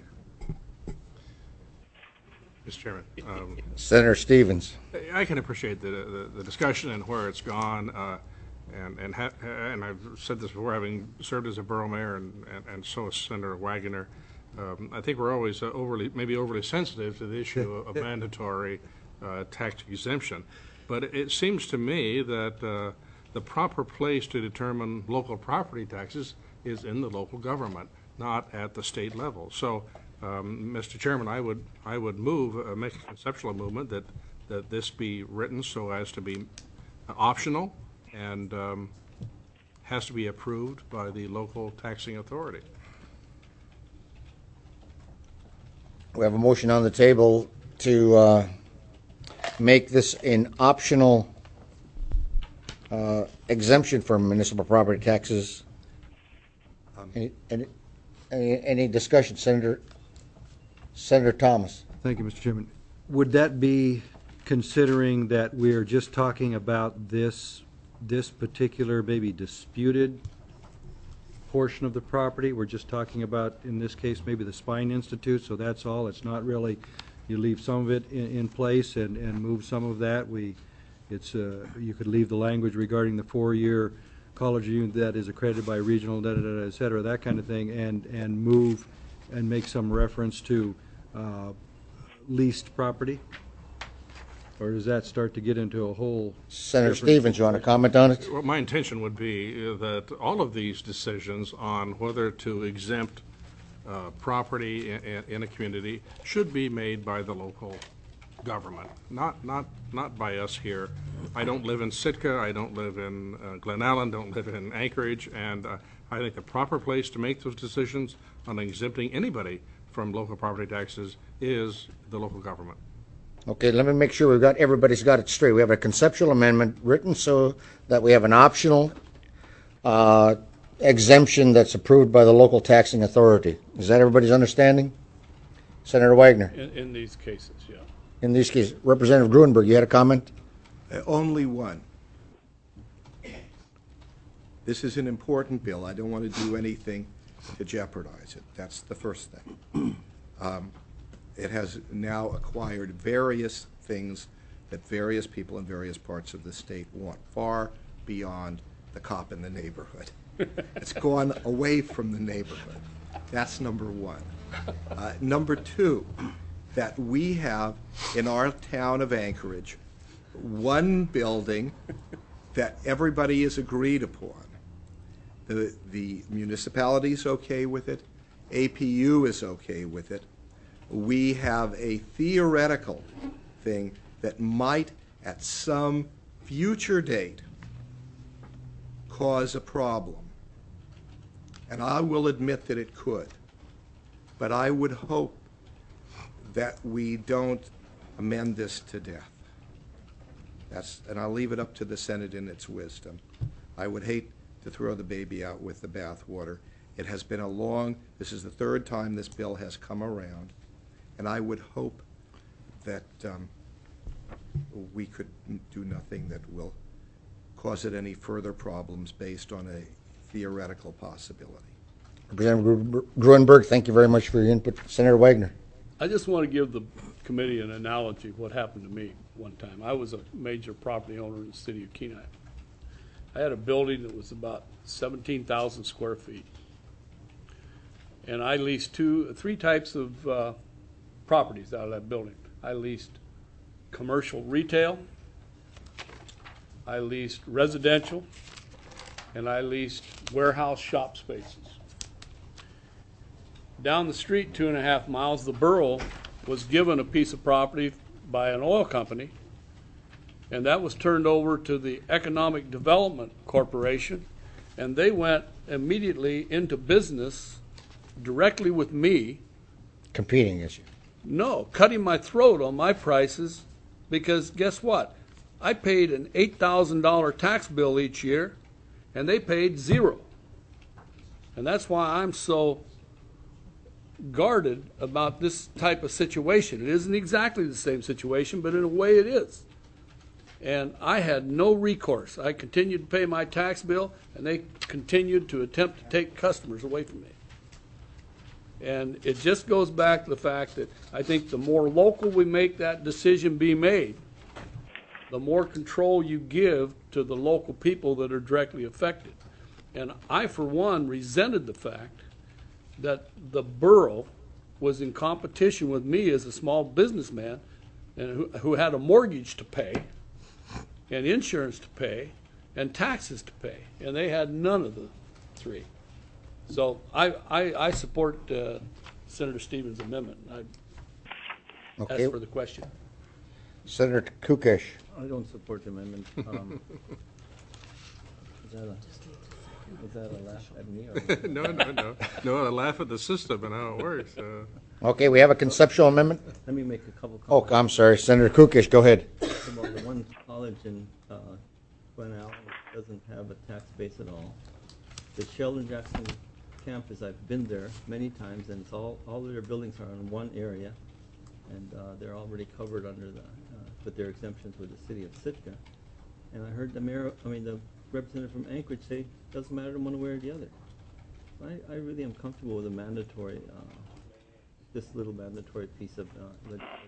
Mr. Chairman. Senator Stevens. I can appreciate the discussion and where it's gone, and I've said this before, having served as a borough mayor and so as Senator Wagner. I think we're always maybe overly sensitive to the issue of mandatory tax exemption. But it seems to me that the proper place to determine local property taxes is in the local government, not at the state level. So, Mr. Chairman, I would make a conceptual movement that this be written so as to be optional and has to be approved by the local taxing authority. We have a motion on the table to make this an optional exemption from municipal property taxes. Any discussion, Senator Thomas? Thank you, Mr. Chairman. Would that be considering that we're just talking about this particular maybe disputed portion of the property? We're just talking about, in this case, maybe the Spine Institute, so that's all. It's not really, you leave some of it in place and move some of that. You could leave the language regarding the 4-year college unit that is accredited by regional, et cetera, that kind of thing, and move and make some reference to leased property? Or does that start to get into a whole... Senator Stevens, you want to comment on it? Well, my intention would be that all of these decisions on whether to exempt property in a community should be made by the local government, not by us here. I don't live in Sitka, I don't live in Glen Allen, don't live in Anchorage, and I think the proper place to make those decisions on exempting anybody from local property taxes is the local government. Okay, let me make sure everybody's got it straight. We have a conceptual amendment written so that we have an optional exemption that's approved by the local taxing authority. Is that everybody's understanding? Senator Wagner? In these cases, yeah. In these cases. Representative Gruenberg, you had a comment? Only one. This is an important bill. I don't want to do anything to jeopardize it. That's the first thing. It has now acquired various things that various people in various parts of the state want, far beyond the cop in the neighborhood. It's gone away from the neighborhood. That's number one. Number two, that we have in our town of Anchorage one building that everybody is agreed upon. The municipality is okay with it. APU is okay with it. We have a theoretical thing that might, at some future date, cause a problem. And I will admit that it could. But I would hope that we don't amend this to death. And I'll leave it up to the Senate in its wisdom. I would hate to throw the baby out with the bathwater. It has been this is the third time this bill has come around, and I would hope that we could do nothing that will cause it any further problems based on a theoretical possibility. Representative Gruenberg, thank you very much for your input. Senator Wagner. I just want to give the committee an analogy of what happened to me one time. I was a major property owner in the city of Kenai. I had a building that was about 17,000 square feet. And I leased three types of properties out of that building. I leased commercial retail, I leased residential, and I leased warehouse shop spaces. Down the street 2.5 miles, the borough was given a piece of property by an oil company, and that was turned over to the Economic Development Corporation, and they went immediately into business directly with me. Competing issue. No, cutting my throat on my prices, because guess what? I paid an $8,000 tax bill each year, and they paid zero. And that's why I'm so guarded about this type of situation. It isn't exactly the same situation, but in a way it is. And I had no recourse. I continued to pay my tax bill, and they continued to attempt to take customers away from me. And it just goes back to the fact that I think the more local we make that decision be made, the more control you give to the local people that are directly affected. And I, for one, resented the fact that the borough was in competition with me as a small businessman and who had a mortgage to pay and insurance to pay and taxes to pay, and they had none of the three. So I support Senator Stevens' amendment. I ask for the question. Senator Kukesh. I don't support the amendment. Is that a laugh at me? Or No, a laugh at the system and how it works. Okay, we have a conceptual amendment. Let me make a couple comments. Oh, I'm sorry. Senator Kukesh, go ahead. Well, the one college in Glen Allen doesn't have a tax base at all. The Sheldon Jackson campus, I've been there many times, and it's all of their buildings are in one area, and they're already covered under with their exemptions with the city of Sitka. And I heard the representative from Anchorage say it doesn't matter one way or the other. I really am comfortable with a mandatory, this little mandatory piece of legislation.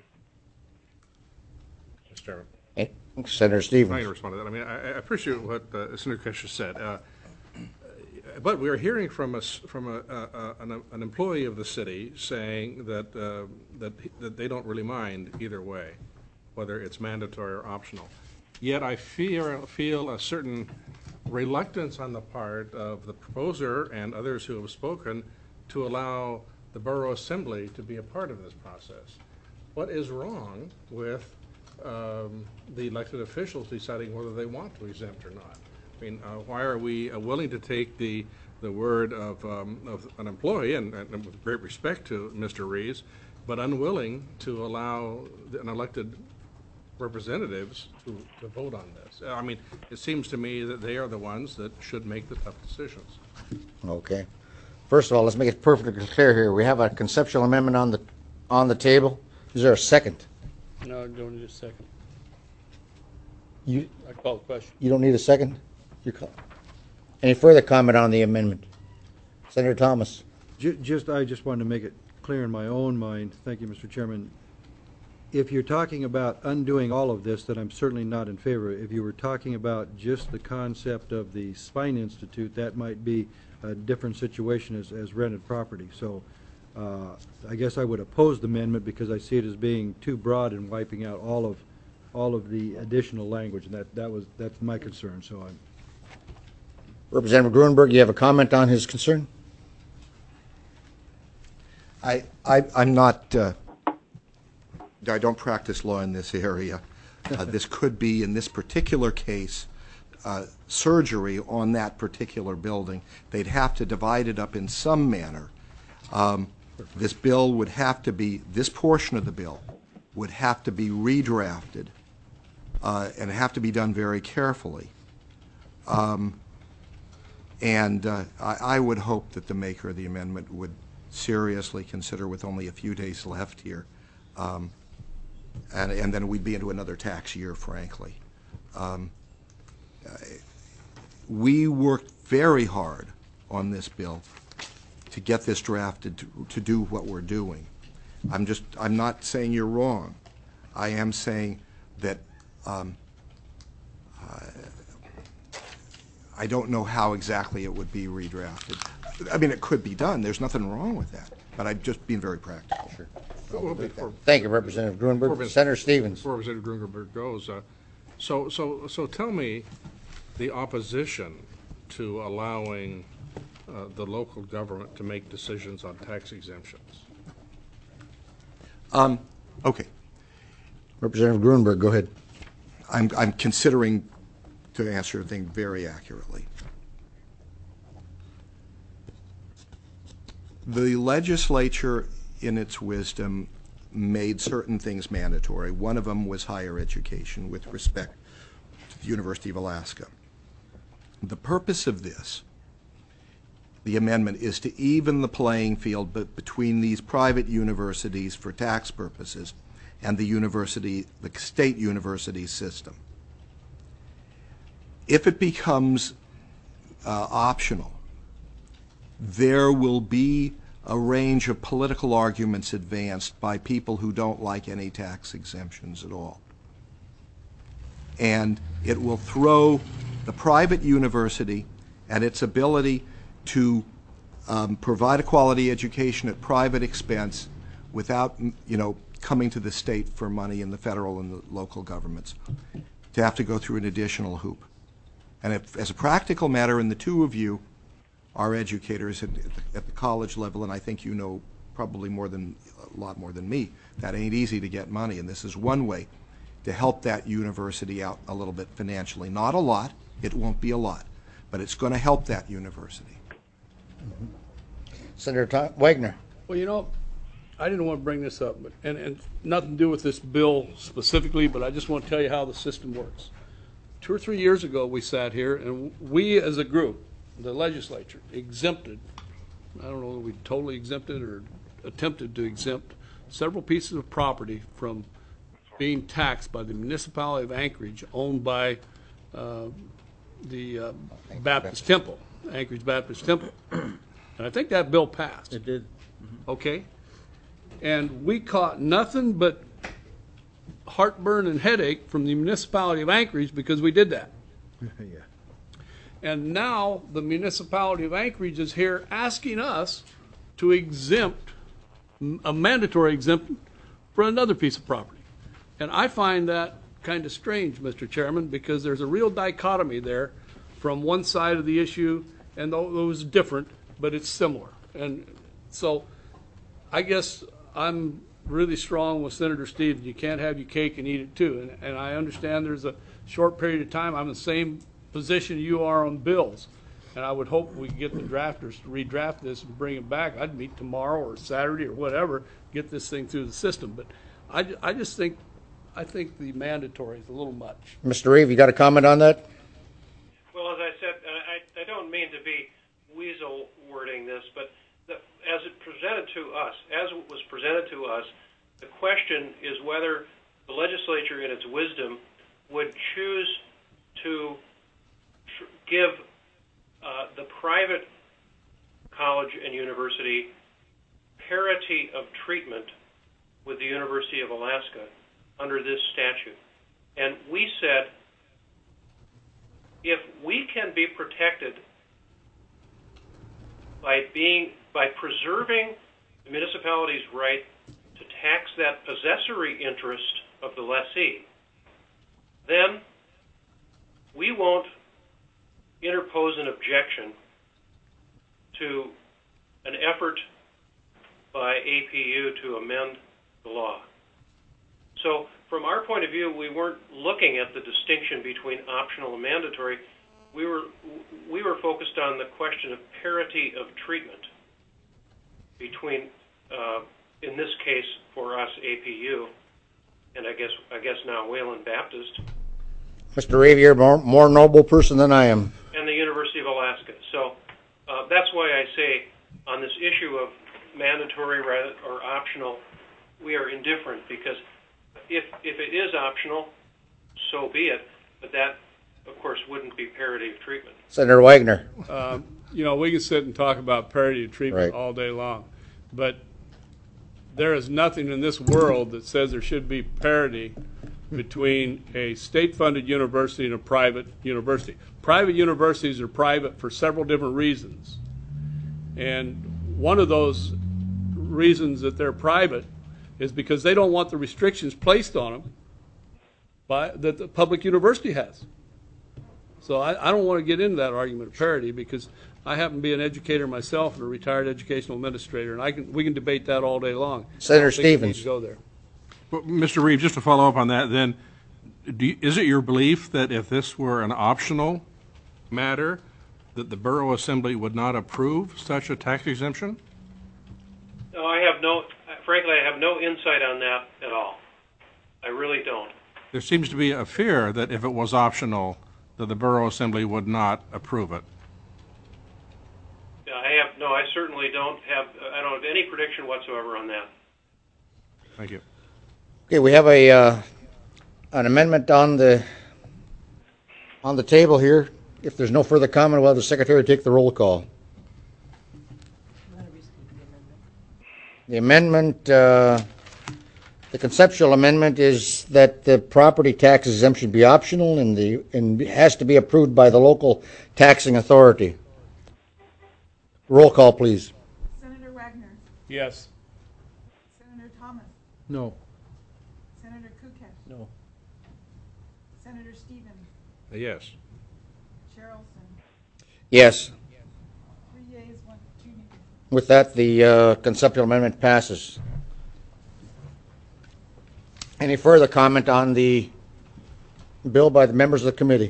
Mr. Chairman. Hey, Senator Stevens. I can respond to that. I mean, I appreciate what Senator Kukesh said. But we're hearing from an employee of the city saying that that they don't really mind either way, whether it's mandatory or optional. Yet I feel a certain reluctance on the part of the proposer and others who have spoken to allow the Borough Assembly to be a part of this process. What is wrong with the elected officials deciding whether they want to exempt or not? I mean, why are we willing to take the word of an employee, and with great respect to Mr. Rees, but unwilling to allow an elected representatives to vote on this? I mean, it seems to me that they are the ones that should make the tough decisions. Okay. First of all, let's make it perfectly clear here. We have a conceptual amendment on the table. Is there a second? No, I don't need a second. You I call the question. You don't need a second? You call. Any further comment on the amendment? Senator Thomas. I just wanted to make it clear in my own mind, thank you, Mr. Chairman. If you're talking about undoing all of this, then I'm certainly not in favor. If you were talking about just the concept of the Spine Institute, that might be a different situation as rented property. So I guess I would oppose the amendment because I see it as being too broad and wiping out all of the additional language, and that's my concern. So I'm. Representative Gruenberg, you have a comment on his concern? I'm not. I don't practice law in this area. This could be, in this particular case, surgery on that particular building. They'd have to divide it up in some manner. This bill would have to be, this portion of the bill would have to be redrafted and have to be done very carefully. I would hope that the maker of the amendment would seriously consider, with only a few days left here, and then we'd be into another tax year, frankly. We worked very hard on this bill to get this drafted to do what we're doing. I'm not saying you're wrong. I am saying that I don't know how exactly it would be redrafted. I mean, it could be done. There's nothing wrong with that. But I'm just being very practical. Sure. Thank you, Representative Gruenberg. Senator Stevens. Before Representative Gruenberg goes, so tell me the opposition to allowing the local government to make decisions on tax exemptions. Okay. Representative Gruenberg, go ahead. I'm considering to answer the thing very accurately. The legislature, in its wisdom, made certain things mandatory. One of them was higher education with respect to the University of Alaska. The purpose of this, the amendment, is to even the playing field between these private universities for tax purposes and the state university system. If it becomes optional, there will be a range of political arguments advanced by people who don't like any tax exemptions at all. And it will throw the private university and its ability to provide a quality education at private expense without, coming to the state for money in the federal and the local governments, to have to go through an additional hoop. And if, as a practical matter, and the two of you are educators at the college level, and I think you know probably a lot more than me, that ain't easy to get money, and this is one way to help that university out a little bit financially. Not a lot, it won't be a lot, but it's going to help that university. Mm-hmm. Senator Wagner. Well, I didn't want to bring this up, but and nothing to do with this bill specifically, but I just want to tell you how the system works. 2 or 3 years ago, we sat here, and we as a group, the legislature, exempted, I don't know if we totally exempted or attempted to exempt several pieces of property from being taxed by the municipality of Anchorage, owned by the Baptist Temple, Anchorage Baptist Temple. And I think that bill passed. It did. Mm-hmm. Okay. And we caught nothing but heartburn and headache from the municipality of Anchorage because we did that. Yeah. And now the municipality of Anchorage is here asking us to exempt, a mandatory exemption for another piece of property. And I find that kind of strange, Mr. Chairman, because there's a real dichotomy there from one side of the issue, and it was different, but it's similar. And so I guess I'm really strong with Senator Stevens. You can't have your cake and eat it too. And I understand there's a short period of time. I'm in the same position you are on bills. And I would hope we can get the drafters to redraft this and bring it back. I'd meet tomorrow or Saturday or whatever, get this thing through the system. But I just think, I think the mandatory is a little much. Mr. Reeve, you got a comment on that? Well, as I said, I don't mean to be weasel wording this, but as it was presented to us, the question is whether the legislature, in its wisdom, would choose to give the private college and university parity of treatment with the University of Alaska under this statute. And we said, if we can be protected by preserving the municipality's right to tax that possessory interest of the lessee, then we won't interpose an objection to an effort by APU to amend the law. So from our point of view, we weren't looking at the distinction between optional and mandatory. We were focused on the question of parity of treatment between, in this case for us, APU, and I guess now Wayland Baptist. Mr. Ravy, you're a more noble person than I am. And the University of Alaska. So that's why I say on this issue of mandatory or optional, we are indifferent, because if it is optional, so be it, but that, of course, wouldn't be parity of treatment. Senator Wagner. We can sit and talk about parity of treatment all day long, but there is nothing in this world that says there should be parity between a state-funded university and a private university. Private universities are private for several different reasons, and one of those reasons that they're private is because they don't want the restrictions placed on them that the public university has. So I don't want to get into that argument of parity, because I happen to be an educator myself and a retired educational administrator, and we can debate that all day long. Senator Stevens. Go there. Well, Mr. Reeves, just to follow up on that, then, is it your belief that if this were an optional matter, that the Borough Assembly would not approve such a tax exemption? No, frankly, I have no insight on that at all. I really don't. There seems to be a fear that if it was optional, that the Borough Assembly would not approve it. Yeah, I certainly don't have any prediction whatsoever on that. Thank you. Okay, we have an amendment on the table here. If there's no further comment, we'll have the secretary take the roll call. The amendment, the conceptual amendment is that the property tax exemption be optional and has to be approved by the local taxing authority. Roll call, please. Senator Wagner. Yes. Senator Thomas. No. Senator Kukesh. No. Senator Stevens. Yes. Chair Olson. Yes. 3 yeas, 2 nays. With that, the conceptual amendment passes. Any further comment on the bill by the members of the committee?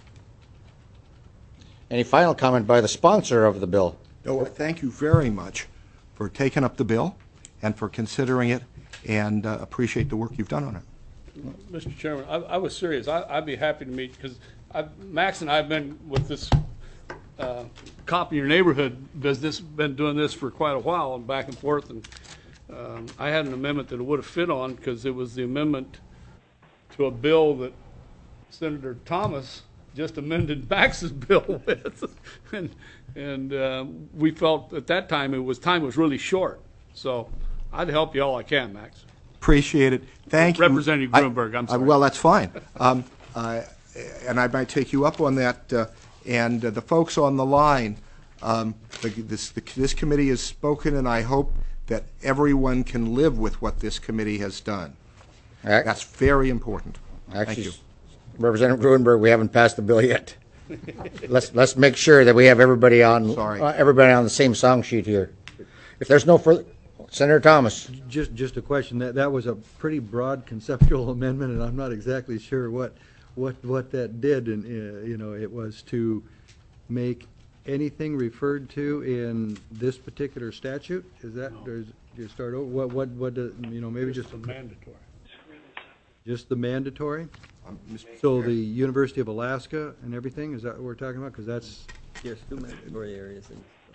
Any final comment by the sponsor of the bill? No, thank you very much for taking up the bill and for considering it, and appreciate the work you've done on it. Mr. Chairman, I was serious. I'd be happy to meet, because Max and I have been with this copy your neighborhood business, been doing this for quite a while and back and forth, and I had an amendment that it would have fit on, because it was the amendment to a bill that Senator Thomas just amended Max's bill with, and we felt at that time time was really short. So I'd help you all I can, Max. Appreciate it. Thank you. Representative Gruenberg, I'm sorry. Well, that's fine. And I might take you up on that. And the folks on the line, this committee has spoken, and I hope that everyone can live with what this committee has done. That's very important. Thank you. Representative Gruenberg, we haven't passed the bill yet. Let's make sure that we have everybody on the same song sheet here. If there's no further, Senator Thomas. Just a question. That was a pretty broad conceptual amendment, and I'm not exactly sure what that did. And it was to make anything referred to in this particular statute. Is that? No. Do you start over? What does, maybe just the mandatory. Just the mandatory. So the University of Alaska and everything, is that what we're talking about? Because that's... There's 2 mandatory areas.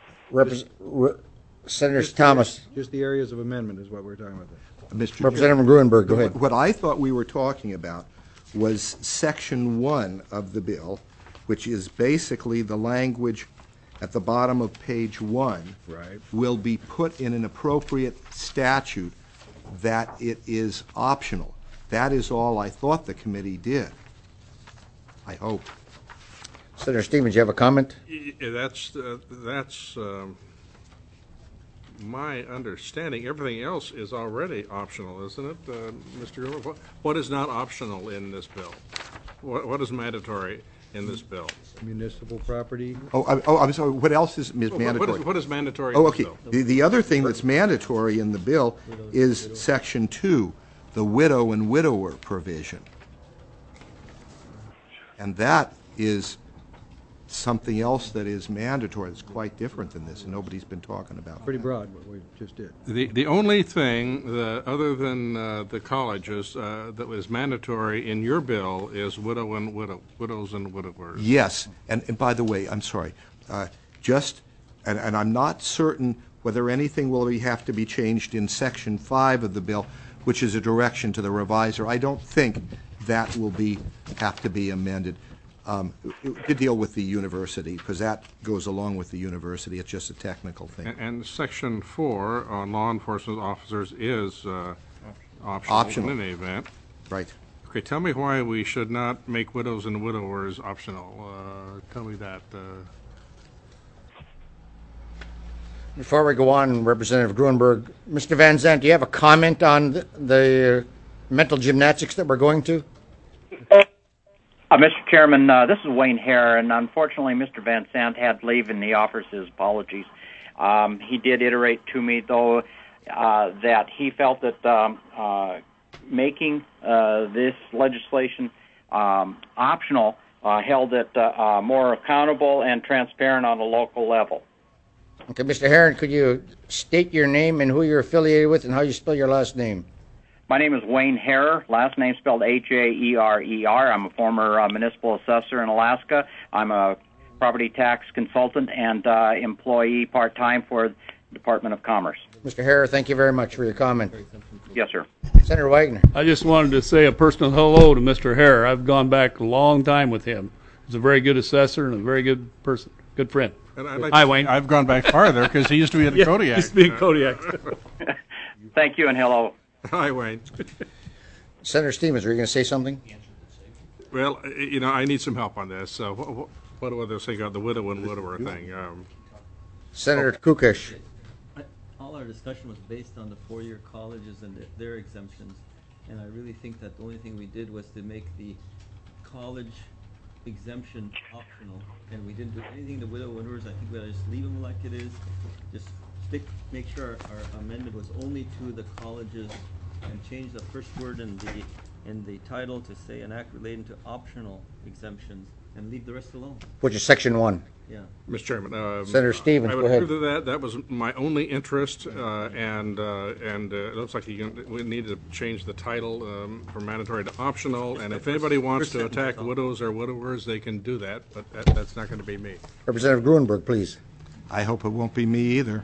Senator Thomas. Just the areas of amendment is what we're talking about. Representative Gruenberg, go ahead. What I thought we were talking about was Section 1 of the bill, which is basically the language at the bottom of page 1 will be put in an appropriate statute that it is optional. That is all I thought the committee did. I hope. Senator Stevens, you have a comment? That's my understanding. Everything else is already optional, isn't it, Mr. Gilmer? What is not optional in this bill? What is mandatory in this bill? Municipal property. I'm sorry. What else is mandatory? What is mandatory Oh, in okay. this bill? The other thing that's mandatory in the bill is Section 2, the widow and widower provision. And that is something else that is mandatory. It's quite different than this, and nobody's been talking about Pretty that. broad, what we just did. The only thing, other than the colleges, that was mandatory in your bill is widows and widowers. Yes, and by the way, I'm sorry, and I'm not certain whether anything will have to be changed in Section 5 of the bill, which is a direction to the reviser. I don't think that will have to be amended to deal with the university, because that goes along with the university. It's just a technical thing. And Section 4 on law enforcement officers is optional in any event. Right. Okay, tell me why we should not make widows and widowers optional. Tell me that. Before we go on, Representative Gruenberg, Mr. Van Zandt, do you have a comment on the mental gymnastics that we're going to? Mr. Chairman, this is Wayne Hare, and unfortunately Mr. Van Sant had leave and he offers his apologies. He did iterate to me, though, that he felt that making this legislation optional held it more accountable and transparent on a local level. Okay, Mr. Herron, could you state your name and who you're affiliated with and how you spell your last name? My name is Wayne Harer, last name spelled H-A-E-R-E-R. I'm a former municipal assessor in Alaska. I'm a property tax consultant and employee part-time for the Department of Commerce. Mr. Harer, thank you very much for your comment. Yes, sir. Senator Wagner. I just wanted to say a personal hello to Mr. Harer. I've gone back a long time with him. He's a very good assessor and a very good person, good friend. Hi, Wayne. I've gone back farther because he used to be at the Kodiak. He used to be at Kodiak. Thank you and hello. Hi, Wayne. Senator Stevens, were you going to say something? Well, I need some help on this. So what do others think about the widow and widower thing? Senator Kukish. All our discussion was based on the four-year colleges and their exemptions, and I really think that the only thing we did was to make the college exemption optional, and we didn't do anything to widow and widowers. I think we ought to just leave them like it is. Just make sure our amendment was only to the colleges, and change the first word in the title to say an act relating to optional exemptions, and leave the rest alone. Which is Section 1. Yeah. Mr. Chairman, Senator Stevens, I go would ahead. agree with that. That was my only interest, and it looks like we need to change the title from mandatory to optional. And if anybody wants to attack widows or widowers, they can do that, but that's not going to be me. Representative Gruenberg, please. I hope it won't be me either.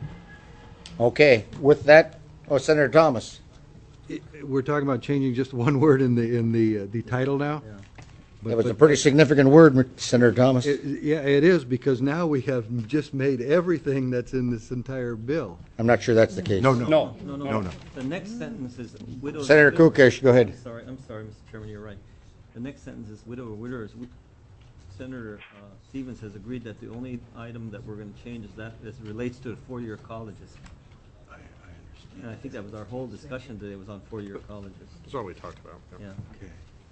Okay. With that, Senator Thomas. We're talking about changing just one word in the title now? Yeah. That was a pretty significant word, Senator Thomas. Yeah, it is, because now we have just made everything that's in this entire bill. I'm not sure that's the case. No. The next sentence is widows. Senator Kukish, go ahead. I'm sorry, Mr. Chairman, you're right. The next sentence is widow or widowers. Senator Stevens has agreed that the only item that we're going to change is that it relates to the four-year colleges. I understand. And I think that was our whole discussion today, was on four-year colleges. That's all we talked about. Yeah. Okay.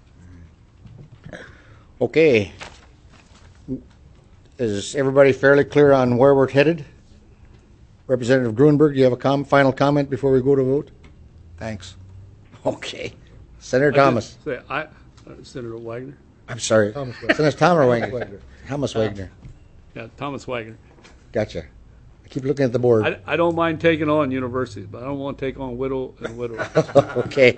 Okay. Is everybody fairly clear on where we're headed? Representative Gruenberg, do you have a final comment before we go to vote? Thanks. Okay. Senator Thomas. Senator Wagner. I'm sorry. Senator Thomas Wagner. Thomas Wagner. Yeah, Thomas Wagner. Gotcha. I keep looking at the board. I don't mind taking on universities, but I don't want to take on widow and widower. Okay.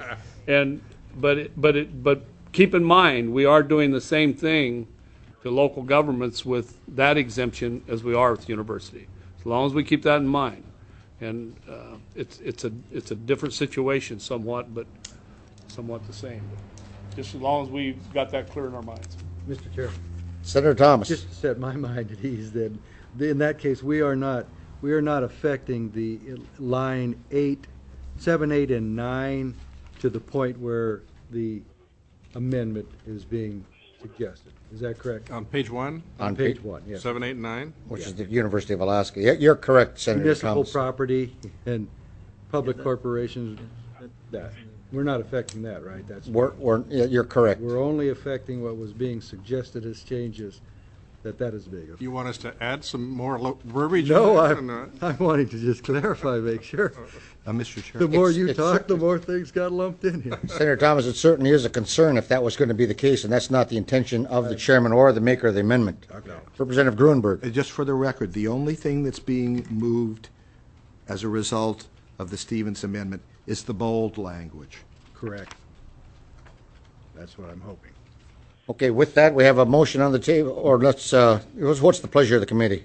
But keep in mind, we are doing the same thing to local governments with that exemption as we are with university. As long as we keep that in mind, and it's a different situation somewhat, but somewhat the same. Just as long as we've got that clear in our minds. Mr. Chairman. Senator Thomas. Just to set my mind at ease, then in that case, we are not affecting the line 7, 8, and 9 to the point where the amendment is being suggested. Is that correct? On page 1? On Page 1, yes. 7, 8, and 9? Which is the University of Alaska. You're correct, Senator Municipal Thomas. property and public corporations, that. We're not affecting that, right? That's You're correct. We're only affecting what was being suggested as changes, that is big. You want us to add some more verbiage? No, in there? I'm wanting to just clarify, make sure. Mr. Chair. The more It's- you it's talk, the more things got lumped in here. Senator Thomas, it certainly is a concern if that was going to be the case, and that's not the intention of the chairman or the maker of the amendment. Representative Gruenberg. Just for the record, the only thing that's being moved as a result of the Stevens amendment is the bold language. Correct. That's what I'm hoping. Okay, with that, we have a motion on the table, or what's the pleasure of the committee?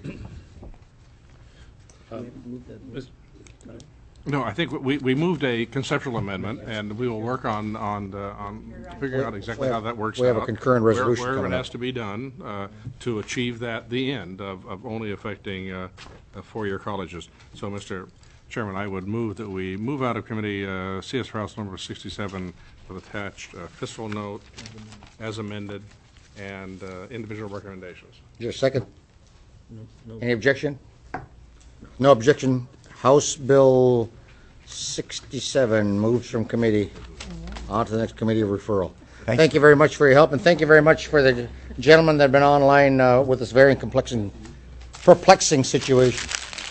No, I think we moved a conceptual amendment, and we will work on figuring out exactly how that works out. We have a concurrent resolution Where coming it up. has to be done to achieve the end of only affecting four-year colleges. So, Mr. Chairman, I would move that we move out of committee CS House number 67 with attached fiscal note as amended and individual recommendations. Is there a second? No. Any objection? No objection. House Bill 67 moves from committee on to the next committee of referral. Thank you very much for your help, and thank you very much for the gentlemen that have been online with this very perplexing situation.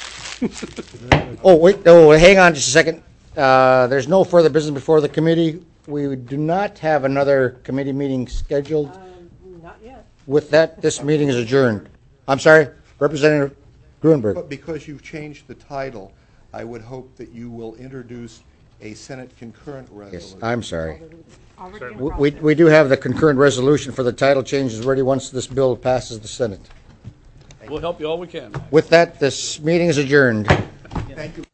Hang on just a second. There's no further business before the committee. We do not have another committee meeting scheduled. Not yet. With that, this meeting is adjourned. I'm sorry, Representative Gruenberg. But because you've changed the title, I would hope that you will introduce a Senate concurrent resolution. Yes, I'm sorry. Already in We do have the concurrent resolution for the title changes ready once this bill passes the Senate. We'll help you all we can. With that, this meeting is adjourned. Thank you.